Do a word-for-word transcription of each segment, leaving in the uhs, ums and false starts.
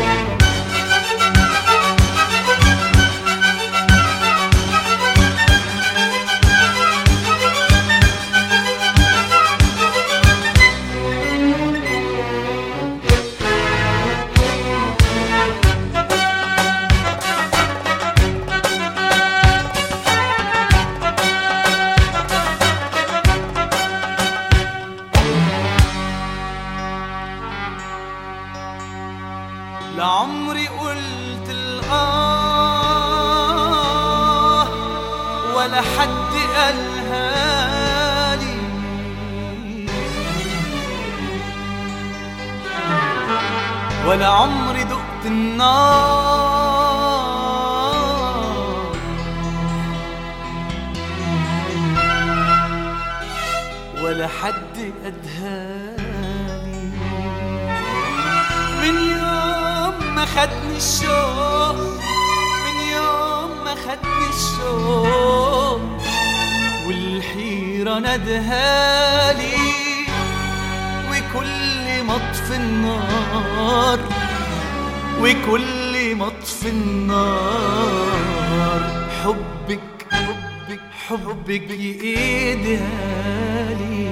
لعمري قلت الآه ولا حد قالها لي، ولا عمري دقت النار، ولا حد أدهالي. من يوم ما خدني الشوق، من يوم ما خدني الشوق والحيرة ندهالي، وكل مطفي النار، وكل مطفي النار حبك حبك حبك يقيدهالي.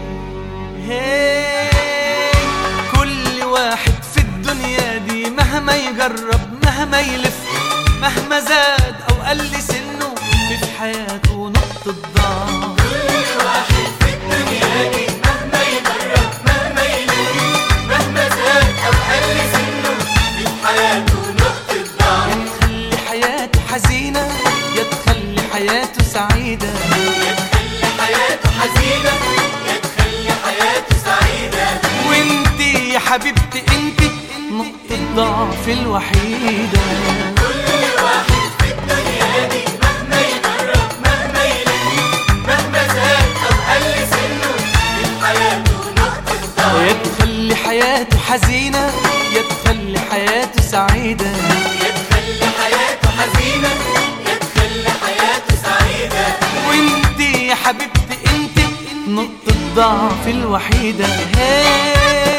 هي كل واحد في الدنيا دي مهما يجرب مهما يلف مهما زاد او قل سنه في حياته نقطة ضعف. كل واحد في الدنيا دي مهما يجرب مهما يلف مهما زاد او قل سنه في حياته نقطة ضعف. يا تخلي حياته حزينة يا تخلي حياته سعيدة، يا تخلي حياته حزينة يا تخلي حياته سعيدة. وانتي يا حبيبتي انتي نقطة ضعف الوحيدة. كل واحد في الدنيا دي مهما يجرب مهما يلف مهما زاد او قل سنه في حياته نقطة ضعف. يا تخلي حياته حزينة يا تخلي حياته سعيدة، يا تخلي حياته حزينة يا تخلي حياته سعيدة. وانتي يا حبيبتي انتي نقطة ضعف الوحيدة. هي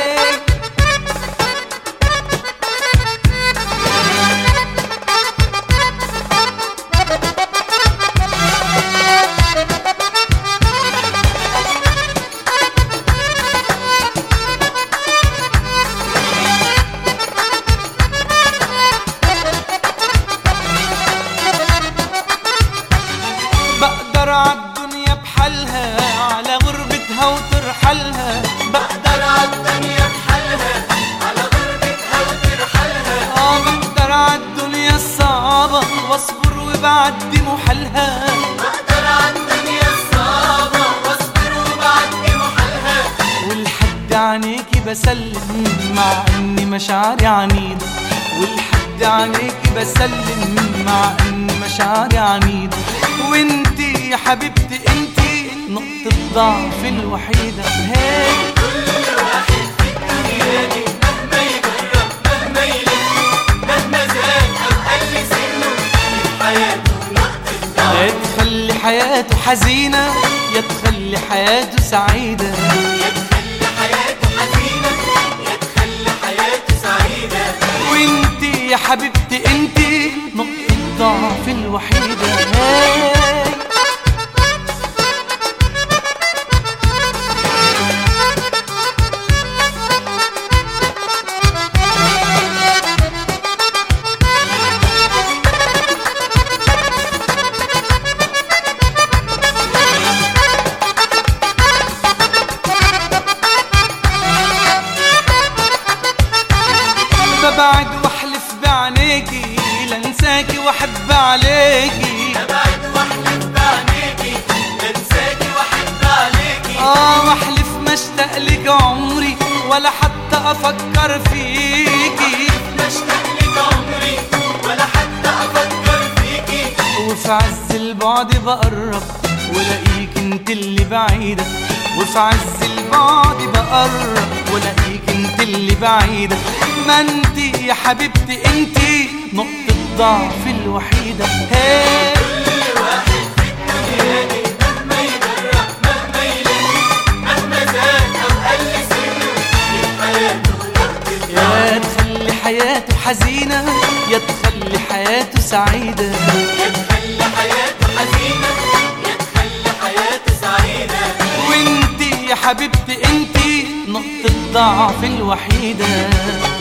بقدر عالدنيا بحالها على غربتها وترحلها، بقدر عالدنيا بحالها على غربتها وترحلها. اه بقدر عالدنيا الصعبة واصبر وبعدي محالها، بقدر عالدنيا الصعبة واصبر وبعدي محالها. والحد عينيكي بسلم مع اني مشاعري عنيدة، والحد عينيكي بسلم مع اني مشاعري عنيدة. وانتي يا حبيبتي انتي نقطة ضعف الوحيدة. هي كل واحد في الدنيا دي مهما يجرب مهما يلف مهما زاد او قل سنه في حياته نقطة ضعف. يا تخلي حياته حزينة يا تخلي حياته سعيدة، يا تخلي حياته حزينة يا تخلي حياته سعيدة. وانتي يا حبيبتي انتي نقطة ضعف الوحيدة. هي ببعد واحلف بعينيكي لانساكي واحب عليكي، ببعد واحلف بعينيكي لانساكي واحب عليكي. اه واحلف ما اشتاق لك عمري ولا حتى افكر فيكي، ما اشتاق لك عمري ولا حتى افكر فيكي. وفي عز البعد بقرب ولاقيك انت اللي بعيدة، وفي عز البعد بقرب ولاقيك انت اللي بعيدة. ما انتي يا حبيبتي انتي نقطة ضعف الوحيدة. هي كل واحد في الدنيا دي مهما يجرب مهما يلف مهما زاد او قل سنه في حياته نقطة ضعف. يا تخلي حياته حزينة يا تخلي حياته سعيدة. يا تخلي حياته حزينة يا تخلي حياته سعيدة. وانتي يا حبيبتي انتي نقطة ضعف الوحيدة.